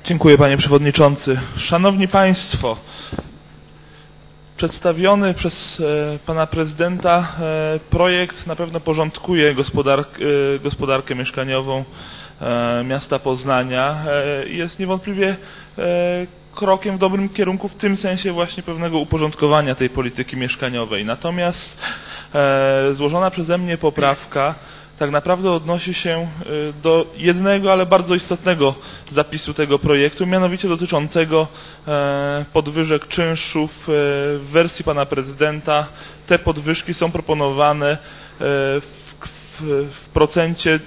Dziękuję, panie przewodniczący. Szanowni państwo, przedstawiony przez pana prezydenta projekt na pewno porządkuje gospodarkę mieszkaniową miasta Poznania. Jest niewątpliwie krokiem w dobrym kierunku w tym sensie właśnie pewnego uporządkowania tej polityki mieszkaniowej. Natomiast złożona przeze mnie poprawka tak naprawdę odnosi się do jednego, ale bardzo istotnego zapisu tego projektu, mianowicie dotyczącego podwyżek czynszów. W wersji pana prezydenta te podwyżki są proponowane w procencie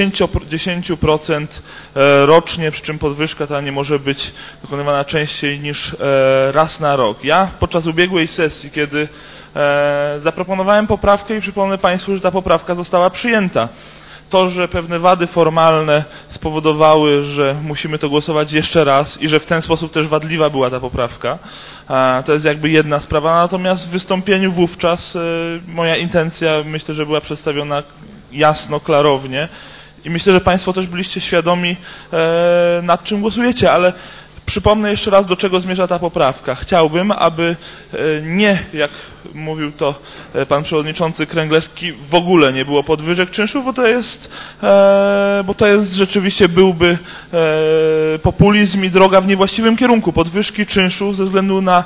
10% rocznie, przy czym podwyżka ta nie może być dokonywana częściej niż raz na rok. Ja podczas ubiegłej sesji, kiedy zaproponowałem poprawkę i przypomnę państwu, że ta poprawka została przyjęta. To, że pewne wady formalne spowodowały, że musimy to głosować jeszcze raz i że w ten sposób też wadliwa była ta poprawka, to jest jakby jedna sprawa. Natomiast w wystąpieniu wówczas moja intencja, myślę, że była przedstawiona jasno, klarownie i myślę, że państwo też byliście świadomi, nad czym głosujecie, ale przypomnę jeszcze raz, do czego zmierza ta poprawka. Chciałbym, aby nie, jak mówił to pan przewodniczący Kręglewski, w ogóle nie było podwyżek czynszów, bo to jest rzeczywiście byłby populizm i droga w niewłaściwym kierunku. Podwyżki czynszów ze względu na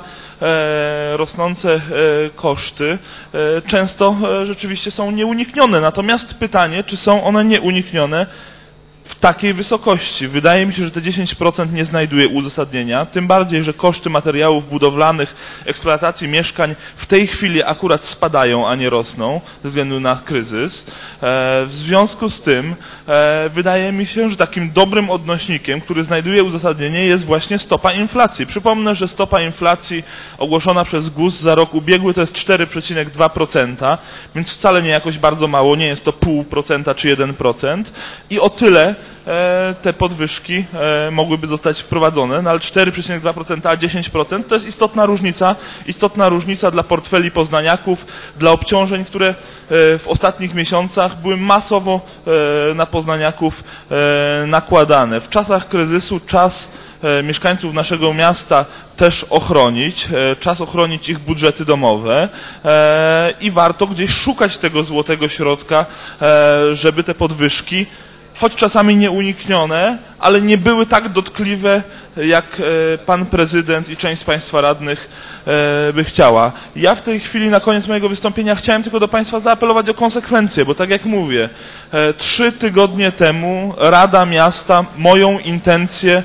rosnące koszty często rzeczywiście są nieuniknione. Natomiast pytanie, czy są one nieuniknione w takiej wysokości. Wydaje mi się, że te 10% nie znajduje uzasadnienia, tym bardziej, że koszty materiałów budowlanych, eksploatacji mieszkań w tej chwili akurat spadają, a nie rosną ze względu na kryzys. W związku z tym wydaje mi się, że takim dobrym odnośnikiem, który znajduje uzasadnienie, jest właśnie stopa inflacji. Przypomnę, że stopa inflacji ogłoszona przez GUS za rok ubiegły to jest 4,2%, więc wcale nie jakoś bardzo mało, nie jest to 0,5% czy 1% i o tyle te podwyżki mogłyby zostać wprowadzone, no ale 4,2% a 10% to jest istotna różnica dla portfeli poznaniaków, dla obciążeń, które w ostatnich miesiącach były masowo na poznaniaków nakładane. W czasach kryzysu czas mieszkańców naszego miasta też ochronić, czas ochronić ich budżety domowe i warto gdzieś szukać tego złotego środka, żeby te podwyżki, choć czasami nieuniknione, ale nie były tak dotkliwe, jak pan prezydent i część z państwa radnych by chciała. Ja w tej chwili na koniec mojego wystąpienia chciałem tylko do państwa zaapelować o konsekwencje, bo tak jak mówię, 3 tygodnie temu Rada Miasta moją intencję,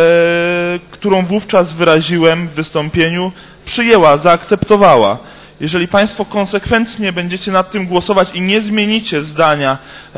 którą wówczas wyraziłem w wystąpieniu, przyjęła, zaakceptowała. Jeżeli państwo konsekwentnie będziecie nad tym głosować i nie zmienicie zdania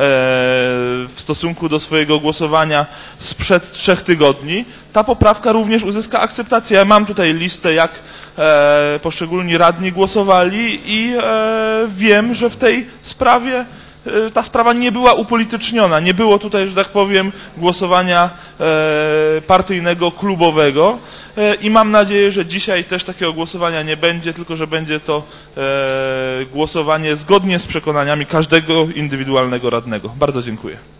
w stosunku do swojego głosowania sprzed 3 tygodni, ta poprawka również uzyska akceptację. Ja mam tutaj listę, jak poszczególni radni głosowali i wiem, że w tej sprawie ta sprawa nie była upolityczniona. Nie było tutaj, że tak powiem, głosowania partyjnego, klubowego i mam nadzieję, że dzisiaj też takiego głosowania nie będzie, tylko że będzie to głosowanie zgodnie z przekonaniami każdego indywidualnego radnego. Bardzo dziękuję.